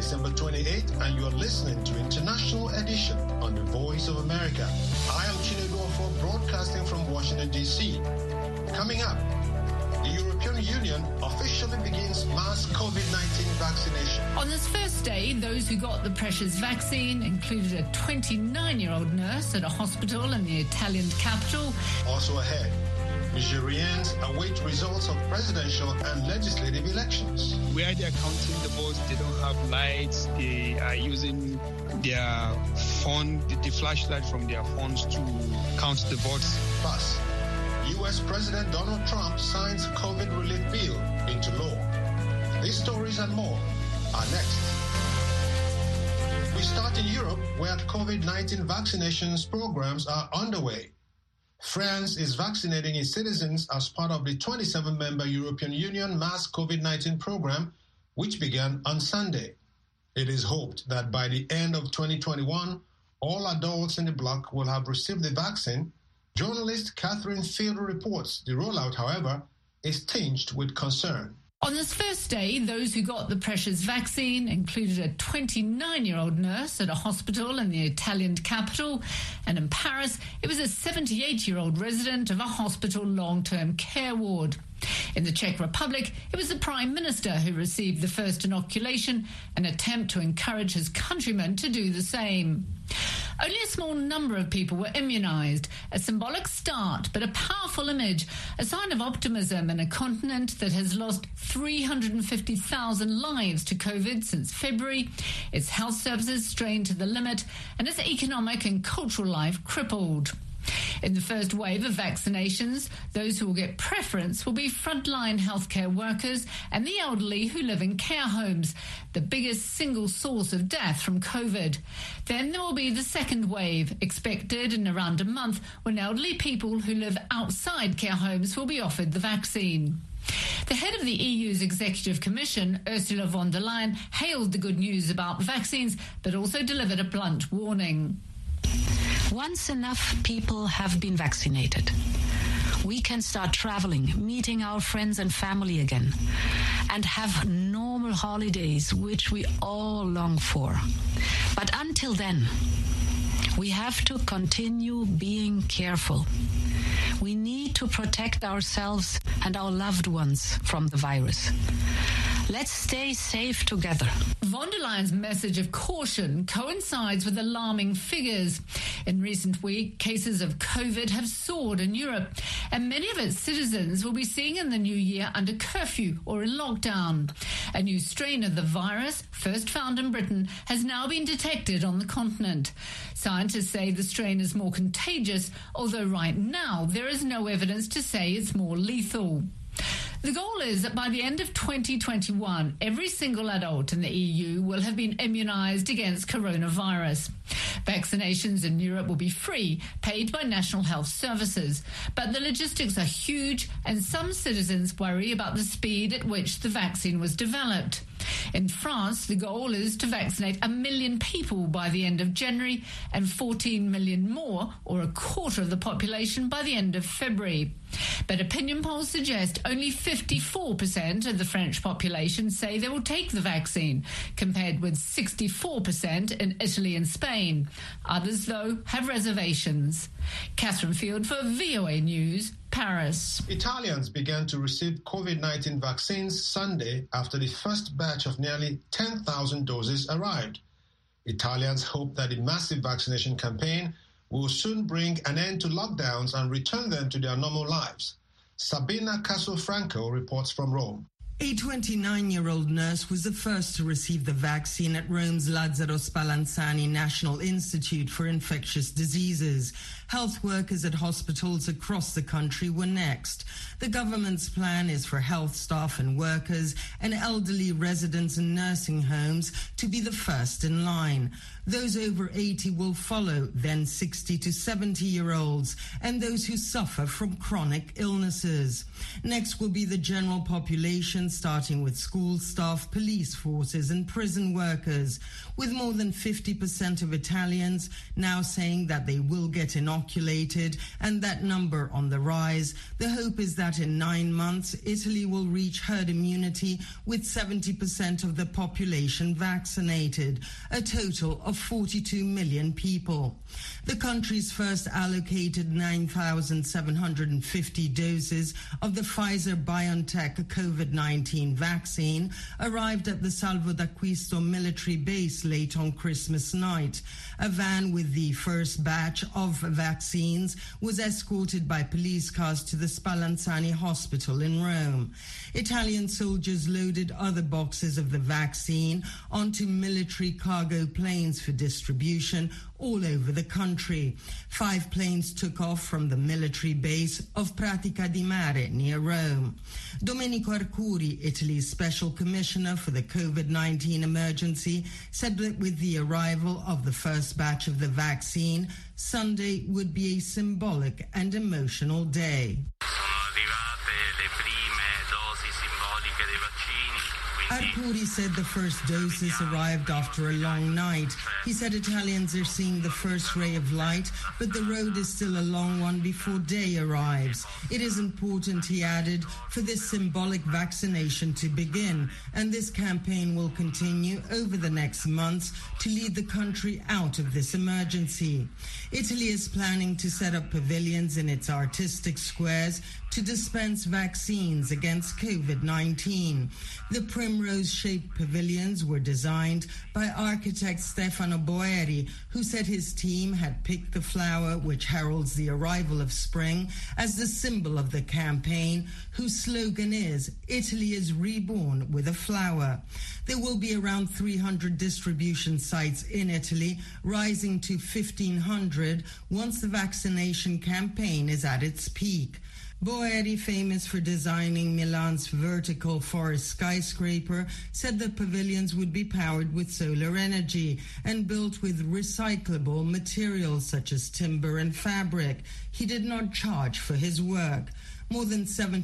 December 28th, and you are listening to International Edition on the Voice of America. I am Chinedu Ofo, broadcasting from Washington, D.C. Coming up, the European Union officially begins mass COVID-19 vaccination. On this first day, those who got the precious vaccine included a 29-year-old nurse at a hospital in the Italian capital. Also ahead, Nigerians await results of presidential and legislative elections. Where they are counting the votes, they don't have lights. They are using their phone, the flashlight from their phones to count the votes. Plus, U.S. President Donald Trump signs COVID relief bill into law. These stories and more are next. We start in Europe, where COVID-19 vaccinations programs are underway. France is vaccinating its citizens as part of the 27-member European Union mass COVID-19 program, which began on Sunday. It is hoped that by the end of 2021, all adults in the bloc will have received the vaccine. Journalist Catherine Field reports the rollout, however, is tinged with concern. On this first day, those who got the precious vaccine included a 29-year-old nurse at a hospital in the Italian capital, and in Paris, it was a 78-year-old resident of a hospital long-term care ward. In the Czech Republic, it was the Prime Minister who received the first inoculation, an attempt to encourage his countrymen to do the same. Only a small number of people were immunised, a symbolic start but a powerful image, a sign of optimism in a continent that has lost 350,000 lives to COVID since February, its health services strained to the limit, and its economic and cultural life crippled. In the first wave of vaccinations, those who will get preference will be frontline healthcare workers and the elderly who live in care homes, the biggest single source of death from COVID. Then there will be the second wave, expected in around a month, when elderly people who live outside care homes will be offered the vaccine. The head of the EU's Executive Commission, Ursula von der Leyen, hailed the good news about vaccines, but also delivered a blunt warning. Once enough people have been vaccinated, we can start traveling, meeting our friends and family again, and have normal holidays, which we all long for. But until then, we have to continue being careful. We need to protect ourselves and our loved ones from the virus. Let's stay safe together. Von der Leyen's message of caution coincides with alarming figures. In recent weeks, cases of COVID have soared in Europe, and many of its citizens will be seeing in the new year under curfew or in lockdown. A new strain of the virus, first found in Britain, has now been detected on the continent. Scientists say the strain is more contagious, although right now there is no evidence to say it's more lethal. The goal is that by the end of 2021, every single adult in the EU will have been immunised against coronavirus. Vaccinations in Europe will be free, paid by national health services. But the logistics are huge, and some citizens worry about the speed at which the vaccine was developed. In France, the goal is to vaccinate 1 million people by the end of January and 14 million more, or a quarter of the population, by the end of February. But opinion polls suggest only 54% of the French population say they will take the vaccine, compared with 64% in Italy and Spain. Others, though, have reservations. Catherine Field for VOA News, Paris. Italians began to receive COVID-19 vaccines Sunday after the first batch of nearly 10,000 doses arrived. Italians hope that the massive vaccination campaign will soon bring an end to lockdowns and return them to their normal lives. Sabina Casofranco reports from Rome. A 29-year-old nurse was the first to receive the vaccine at Rome's Lazzaro Spallanzani National Institute for Infectious Diseases. Health workers at hospitals across the country were next. The government's plan is for health staff and workers and elderly residents in nursing homes to be the first in line. Those over 80 will follow, then 60 to 70-year-olds, and those who suffer from chronic illnesses. Next will be the general population, Italians, starting with school staff, police forces and prison workers, with more than 50% of Italians now saying that they will get inoculated, and that number on the rise. The hope is that in 9 months, Italy will reach herd immunity with 70% of the population vaccinated, a total of 42 million people. The country's first allocated 9,750 doses of the Pfizer-BioNTech COVID-19 vaccine arrived at the Salvo d'Acquisto military base late on Christmas night. A van with the first batch of vaccines was escorted by police cars to the Spallanzani hospital in Rome. Italian soldiers loaded other boxes of the vaccine onto military cargo planes for distribution all over the country. 5 planes took off from the military base of Pratica di Mare near Rome. Domenico Arcuri, Italy's Special Commissioner for the COVID-19 emergency, said that with the arrival of the first batch of the vaccine, Sunday would be a symbolic and emotional day. Arcuri said the first doses arrived after a long night. He said Italians are seeing the first ray of light, but the road is still a long one before day arrives. It is important, he added, for this symbolic vaccination to begin, and this campaign will continue over the next months to lead the country out of this emergency. Italy is planning to set up pavilions in its artistic squares to dispense vaccines against COVID-19. The primrose-shaped pavilions were designed by architect Stefano Boeri, who said his team had picked the flower which heralds the arrival of spring as the symbol of the campaign, whose slogan is, "Italy is reborn with a flower." There will be around 300 distribution sites in Italy, rising to 1,500 once the vaccination campaign is at its peak. Boeri, famous for designing Milan's vertical forest skyscraper, said the pavilions would be powered with solar energy and built with recyclable materials such as timber and fabric. He did not charge for his work. More than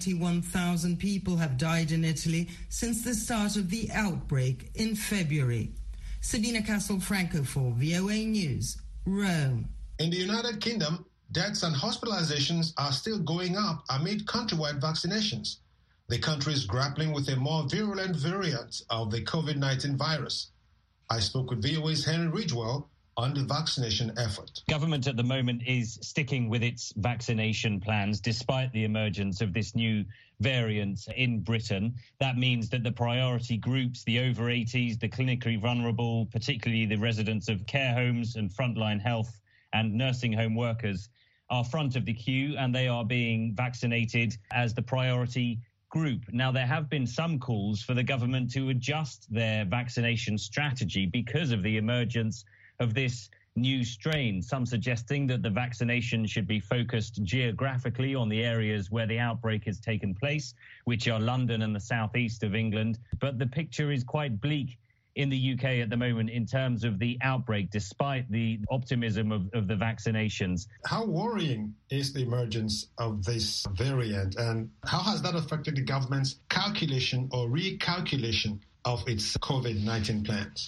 71,000 people have died in Italy since the start of the outbreak in February. Sabina Castelfranco for VOA News, Rome. In the United Kingdom, deaths and hospitalizations are still going up amid countrywide vaccinations. The country is grappling with a more virulent variant of the COVID-19 virus. I spoke with VOA's Henry Ridgewell on the vaccination effort. Government at the moment is sticking with its vaccination plans despite the emergence of this new variant in Britain. That means that the priority groups, the over 80s, the clinically vulnerable, particularly the residents of care homes and frontline health and nursing home workers, are front of the queue, and they are being vaccinated as the priority group. Now, there have been some calls for the government to adjust their vaccination strategy because of the emergence of this new strain, some suggesting that the vaccination should be focused geographically on the areas where the outbreak has taken place, which are London and the southeast of England. But the picture is quite bleak in the UK at the moment in terms of the outbreak, despite the optimism of the vaccinations. How worrying is the emergence of this variant, and how has that affected the government's calculation or recalculation of its COVID-19 plans?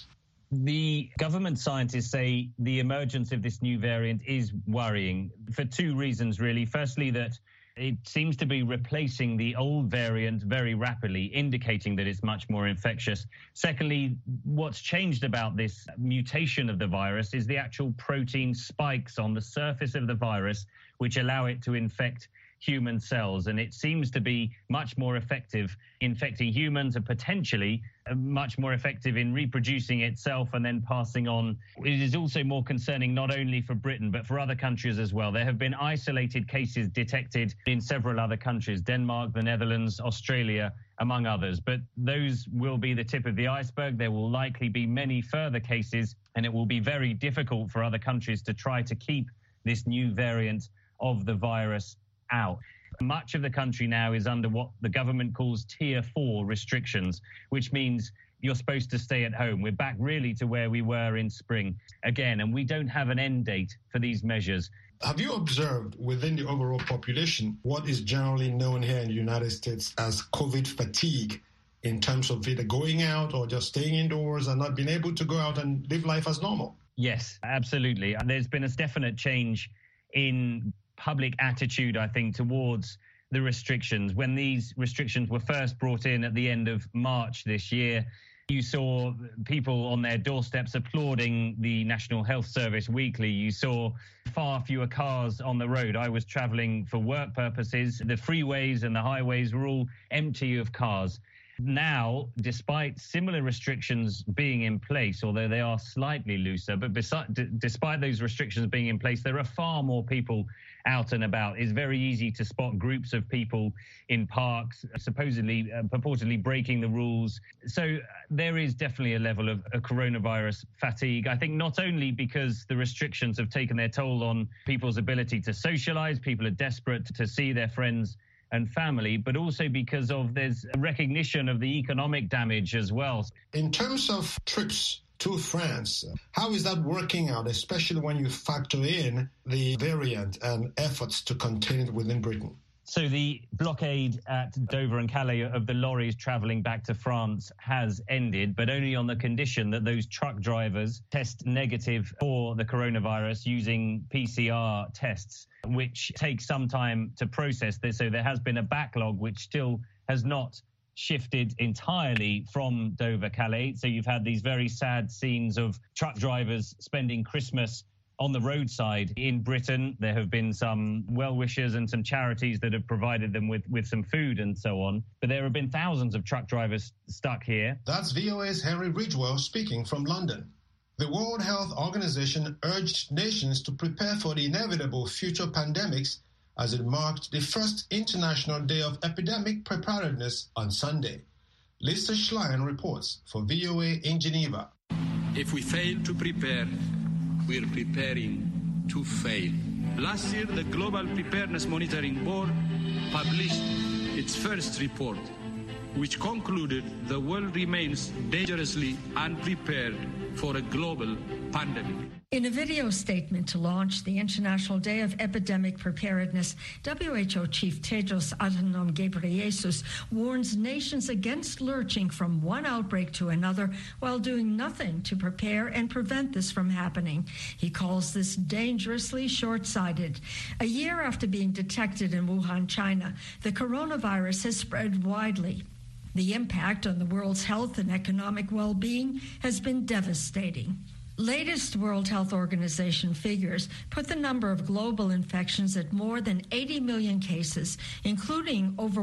The government scientists say the emergence of this new variant is worrying for 2 reasons, really. Firstly, that it seems to be replacing the old variant very rapidly, indicating that it's much more infectious. Secondly, what's changed about this mutation of the virus is the actual protein spikes on the surface of the virus, which allow it to infect human cells. And it seems to be much more effective infecting humans and potentially much more effective in reproducing itself and then passing on. It is also more concerning not only for Britain, but for other countries as well. There have been isolated cases detected in several other countries, Denmark, the Netherlands, Australia, among others. But those will be the tip of the iceberg. There will likely be many further cases, and it will be very difficult for other countries to try to keep this new variant of the virus out. Much of the country now is under what the government calls Tier 4 restrictions, which means you're supposed to stay at home. We're back really to where we were in spring again, and we don't have an end date for these measures. Have you observed within the overall population what is generally known here in the United States as COVID fatigue? in terms of either going out or just staying indoors and not being able to go out and live life as normal? Yes, absolutely. There's been a definite change in public attitude, I think, towards the restrictions. When these restrictions were first brought in at the end of March this year, you saw people on their doorsteps applauding the National Health Service weekly. You saw far fewer cars on the road. I was traveling for work purposes. The freeways and the highways were all empty of cars. Now, despite similar restrictions being in place, although they are slightly looser, but despite those restrictions being in place, there are far more people out and about. It's very easy to spot groups of people in parks, purportedly breaking the rules. So there is definitely a level of coronavirus fatigue. I think not only because the restrictions have taken their toll on people's ability to socialize, people are desperate to see their friends and family, but also because there's a recognition of the economic damage as well. In terms of trips to France, how is that working out, especially when you factor in the variant and efforts to contain it within Britain? So the blockade at Dover and Calais of the lorries travelling back to France has ended, but only on the condition that those truck drivers test negative for the coronavirus using PCR tests, which takes some time to process this. So there has been a backlog which still has not shifted entirely from Dover, Calais. So you've had these very sad scenes of truck drivers spending Christmas on the roadside in Britain. There have been some well-wishers and some charities that have provided them with some food and so on. But there have been thousands of truck drivers stuck here. That's VOA's Henry Ridgewell speaking from London. The World Health Organization urged nations to prepare for the inevitable future pandemics as it marked the first International Day of Epidemic Preparedness on Sunday. Lisa Schlein reports for VOA in Geneva. If we fail to prepare, we're preparing to fail. Last year, the Global Preparedness Monitoring Board published its first report, which concluded the world remains dangerously unprepared for a global pandemic. In a video statement to launch the International Day of Epidemic Preparedness, WHO Chief Tedros Adhanom Ghebreyesus warns nations against lurching from one outbreak to another while doing nothing to prepare and prevent this from happening. He calls this dangerously short-sighted. A year after being detected in Wuhan, China, the coronavirus has spread widely. The impact on the world's health and economic well-being has been devastating. Latest World Health Organization figures put the number of global infections at more than 80 million cases, including over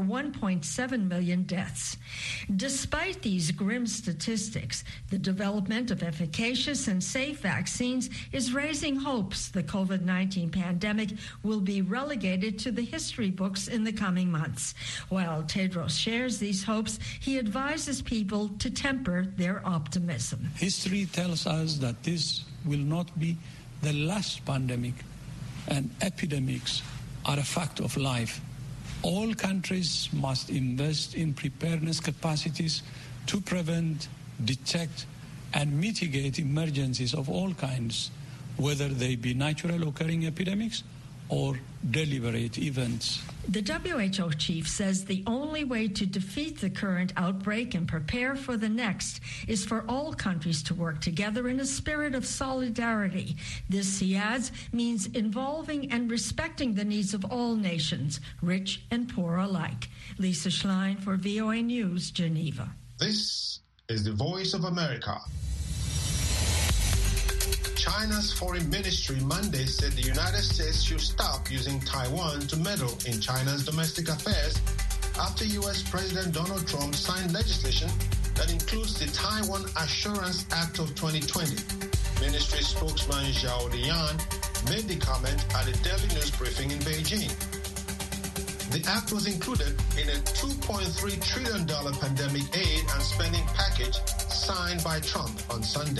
1.7 million deaths. Despite these grim statistics, the development of efficacious and safe vaccines is raising hopes the COVID-19 pandemic will be relegated to the history books in the coming months. While Tedros shares these hopes, he advises people to temper their optimism. History tells us that this will not be the last pandemic, and epidemics are a fact of life. All countries must invest in preparedness capacities to prevent, detect, and mitigate emergencies of all kinds, whether they be natural occurring epidemics or deliberate events. The WHO chief says the only way to defeat the current outbreak and prepare for the next is for all countries to work together in a spirit of solidarity. This, he adds, means involving and respecting the needs of all nations, rich and poor alike. Lisa Schlein for VOA News, Geneva. This is the Voice of America. China's foreign ministry Monday said the United States should stop using Taiwan to meddle in China's domestic affairs after U.S. President Donald Trump signed legislation that includes the Taiwan Assurance Act of 2020. Ministry spokesman Zhao Liyan made the comment at a daily news briefing in Beijing. The act was included in a $2.3 trillion pandemic aid and spending package signed by Trump on Sunday.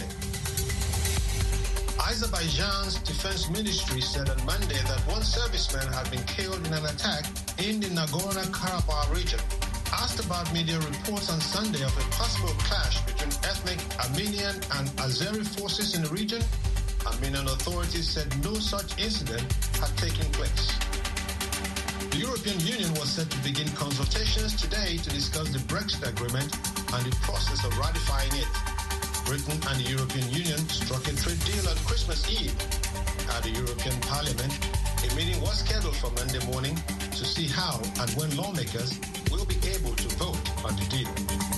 Azerbaijan's defense ministry said on Monday that one serviceman had been killed in an attack in the Nagorno-Karabakh region. Asked about media reports on Sunday of a possible clash between ethnic Armenian and Azeri forces in the region, Armenian authorities said no such incident had taken place. The European Union was set to begin consultations today to discuss the Brexit agreement and the process of ratifying it. Britain and the European Union struck a trade deal on Christmas Eve. At the European Parliament, a meeting was scheduled for Monday morning to see how and when lawmakers will be able to vote on the deal.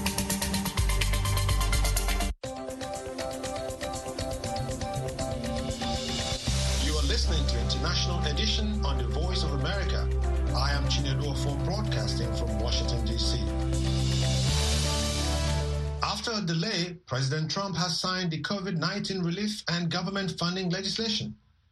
You are listening to International Edition on the Voice of America. I am Chinedu Ofo, broadcasting from Washington, D.C. After a delay, President Trump has signed the COVID-19 relief and government funding legislation.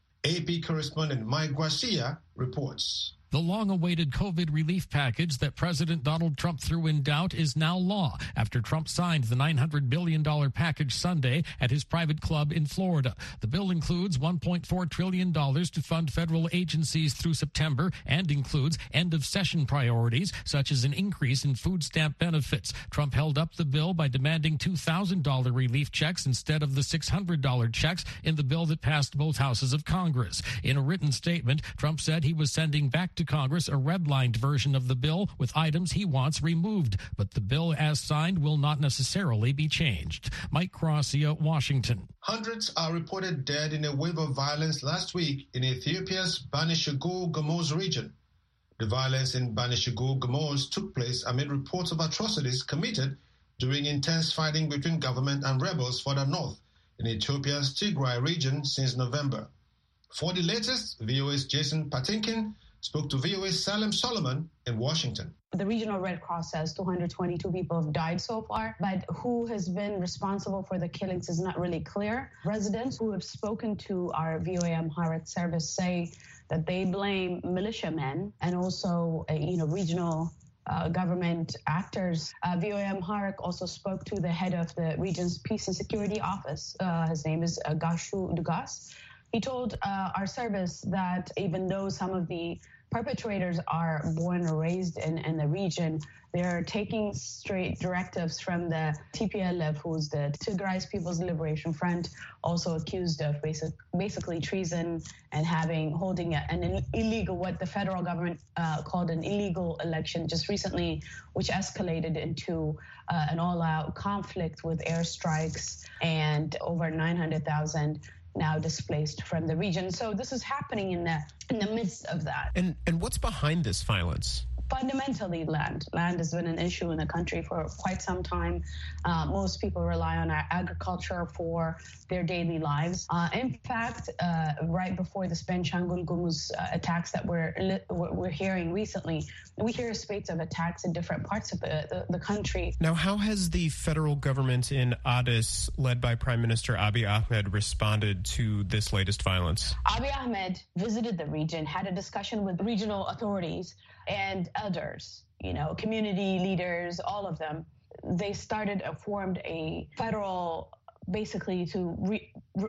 AP correspondent Mike Garcia reports. The long-awaited COVID relief package that President Donald Trump threw in doubt is now law after Trump signed the $900 billion package Sunday at his private club in Florida. The bill includes $1.4 trillion to fund federal agencies through September and includes end-of-session priorities, such as an increase in food stamp benefits. Trump held up the bill by demanding $2,000 relief checks instead of the $600 checks in the bill that passed both houses of Congress. In a written statement, Trump said he was sending back to Congress a redlined version of the bill with items he wants removed, but the bill as signed will not necessarily be changed. Mike Garcia, Washington. Hundreds are reported dead in a wave of violence last week in Ethiopia's Benishangul-Gumuz region. The violence in Benishangul-Gumuz took place amid reports of atrocities committed during intense fighting between government and rebels further north in Ethiopia's Tigray region since November. For the latest, VOA's Jason Patinkin spoke to VOA's Salem Solomon in Washington. The Regional Red Cross says 222 people have died so far, but who has been responsible for the killings is not really clear. Residents who have spoken to our VOA Amharic service say that they blame militiamen and also, regional government actors. VOA Amharic also spoke to the head of the region's Peace and Security Office. His name is Gashu Dugas. He told our service that even though some of the perpetrators are born and raised in the region, they're taking straight directives from the TPLF, who's the Tigray People's Liberation Front, also accused of basically treason and holding an illegal, what the federal government called an illegal election just recently, which escalated into an all-out conflict with airstrikes and over 900,000 now displaced from the region. So this is happening in the midst of that. And what's behind this violence? Fundamentally, land. Land has been an issue in the country for quite some time. Most people rely on agriculture for their daily lives. In fact, right before this Benishangul-Gumuz attacks that we're hearing recently, we hear spate of attacks in different parts of the country. Now, how has the federal government in Addis, led by Prime Minister Abiy Ahmed, responded to this latest violence? Abiy Ahmed visited the region, had a discussion with regional authorities and elders, community leaders, all of them. They formed a federal, basically to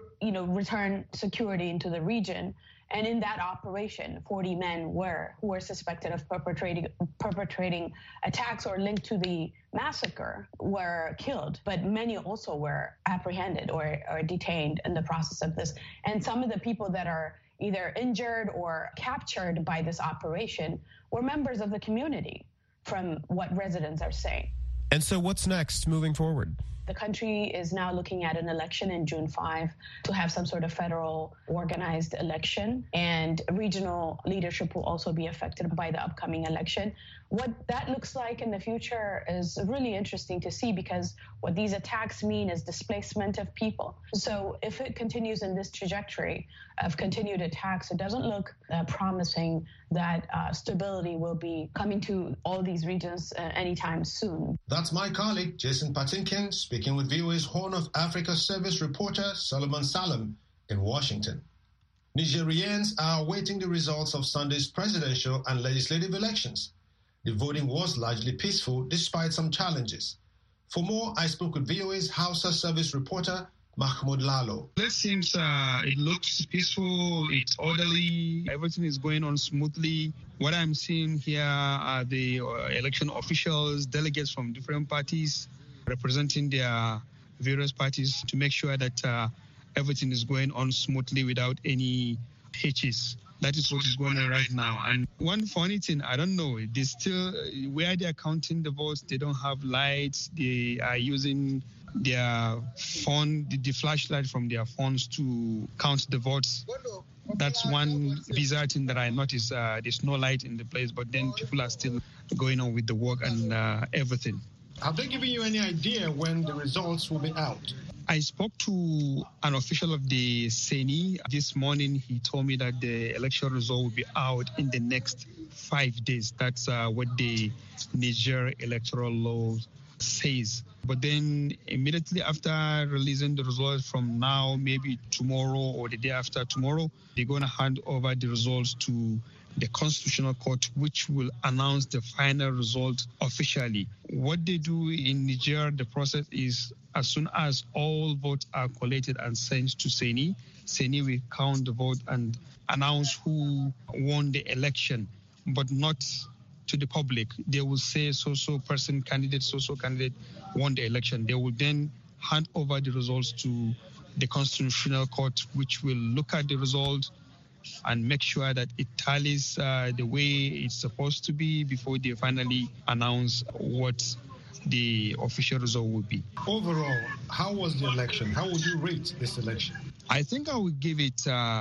return security into the region. And in that operation, 40 men who were suspected of perpetrating attacks or linked to the massacre were killed, but many also were apprehended or detained in the process of this. And some of the people that are either injured or captured by this operation were members of the community, from what residents are saying. And so what's next moving forward? The country is now looking at an election in June 5 to have some sort of federal organized election, and regional leadership will also be affected by the upcoming election. What that looks like in the future is really interesting to see, because what these attacks mean is displacement of people. So if it continues in this trajectory of continued attacks, it doesn't look promising that stability will be coming to all these regions anytime soon. That's my colleague, Jason Patinkin, speaking with VOA's Horn of Africa service reporter, Solomon Salem, in Washington. Nigerians are awaiting the results of Sunday's presidential and legislative elections. The voting was largely peaceful despite some challenges. For more, I spoke with VOA's Hausa service reporter, Mahmoud Lalo. It seems it looks peaceful, it's orderly, everything is going on smoothly. What I'm seeing here are the election officials, delegates from different parties representing their various parties to make sure that everything is going on smoothly without any hitches. That is what is going on right now. And one funny thing, I don't know, they still, where they're counting the votes, they don't have lights. They are using their phone, the flashlight from their phones to count the votes. That's one bizarre thing that I noticed. There's no light in the place, but then people are still going on with the work and everything. Have they given you any idea when the results will be out? I spoke to an official of the CENI this morning. He told me that the election result will be out in the next 5 days. That's what the Niger electoral law says. But then immediately after releasing the results from now, maybe tomorrow or the day after tomorrow, they're going to hand over the results to the Constitutional Court, which will announce the final result officially. What they do in Niger, the process is as soon as all votes are collected and sent to CENI, CENI will count the vote and announce who won the election, but not to the public. They will say so-so person candidate, so-so candidate won the election. They will then hand over the results to the Constitutional Court, which will look at the result and make sure that it tallies the way it's supposed to be before they finally announce what the official result will be. Overall, how was the election? How would you rate this election? I think I would give it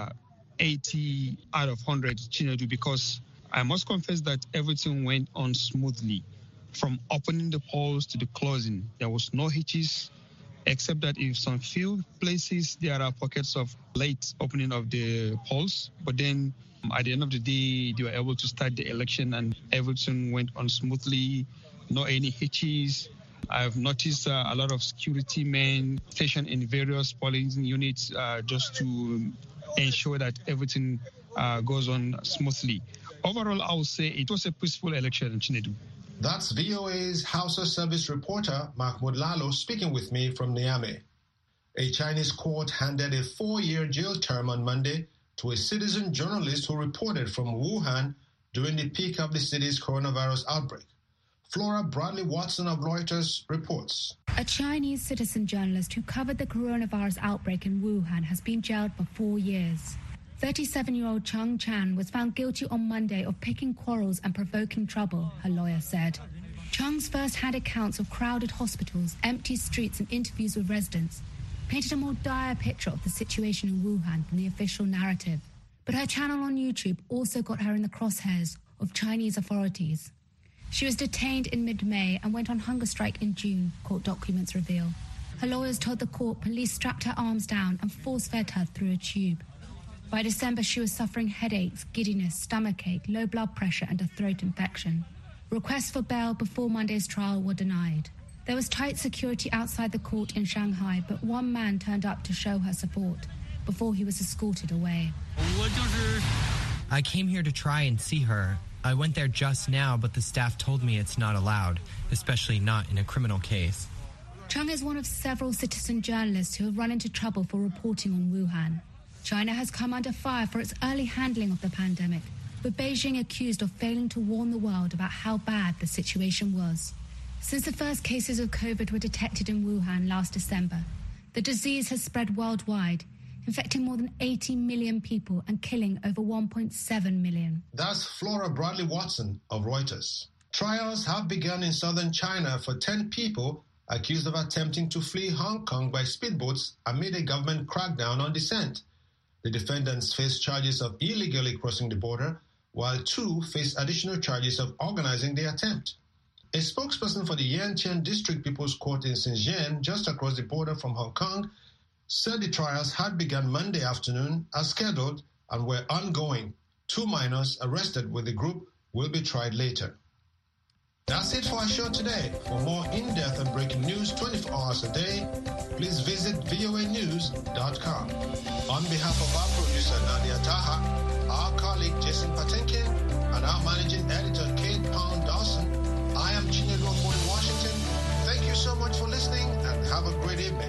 80 out of 100, Chinedu, because I must confess that everything went on smoothly. From opening the polls to the closing, there was no hitches, except that in some few places there are pockets of late opening of the polls. But then at the end of the day, they were able to start the election and everything went on smoothly, no any hitches. I've noticed a lot of security men stationed in various polling units just to ensure that everything goes on smoothly. Overall, I would say it was a peaceful election in Chinedu. That's VOA's Hausa service reporter, Mahmoud Lalo, speaking with me from Niamey. A Chinese court handed a 4-year jail term on Monday to a citizen journalist who reported from Wuhan during the peak of the city's coronavirus outbreak. Flora Bradley Watson of Reuters reports. A Chinese citizen journalist who covered the coronavirus outbreak in Wuhan has been jailed for 4 years. 37-year-old Chang Chan was found guilty on Monday of picking quarrels and provoking trouble, her lawyer said. Chang's first-hand accounts of crowded hospitals, empty streets and interviews with residents painted a more dire picture of the situation in Wuhan than the official narrative. But her channel on YouTube also got her in the crosshairs of Chinese authorities. She was detained in mid-May and went on hunger strike in June, court documents reveal. Her lawyers told the court police strapped her arms down and force-fed her through a tube. By December, she was suffering headaches, giddiness, stomachache, low blood pressure and a throat infection. Requests for bail before Monday's trial were denied. There was tight security outside the court in Shanghai, but one man turned up to show her support before he was escorted away. I came here to try and see her. I went there just now, but the staff told me it's not allowed, especially not in a criminal case. Chang is one of several citizen journalists who have run into trouble for reporting on Wuhan. China has come under fire for its early handling of the pandemic, with Beijing accused of failing to warn the world about how bad the situation was. Since the first cases of COVID were detected in Wuhan last December, the disease has spread worldwide, infecting more than 80 million people and killing over 1.7 million. That's Flora Bradley Watson of Reuters. Trials have begun in southern China for 10 people accused of attempting to flee Hong Kong by speedboats amid a government crackdown on dissent. The defendants face charges of illegally crossing the border, while 2 face additional charges of organizing the attempt. A spokesperson for the Yantian District People's Court in Shenzhen, just across the border from Hong Kong, said the trials had begun Monday afternoon as scheduled and were ongoing. 2 minors arrested with the group will be tried later. That's it for our show today. For more in-depth and breaking news 24 hours a day, please visit voanews.com. On behalf of our producer Nadia Taha, our colleague Jason Patinkin, and our managing editor Kate Pound-Dawson, I am Chinedu in Washington. Thank you so much for listening and have a great evening.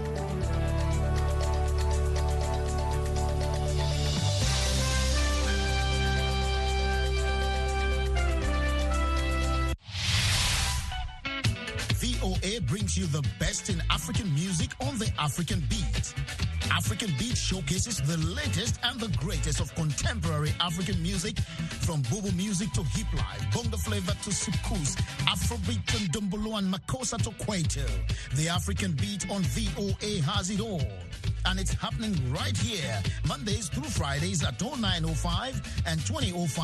VOA brings you the best in African music on the African beat. African Beat showcases the latest and the greatest of contemporary African music, from Bobo music to hip life, bonga flavor to soukous, Afrobeat and Dumbolo and Makossa to Kwaito. The African Beat on VOA has it all. And it's happening right here, Mondays through Fridays at 09:05 and 20:05.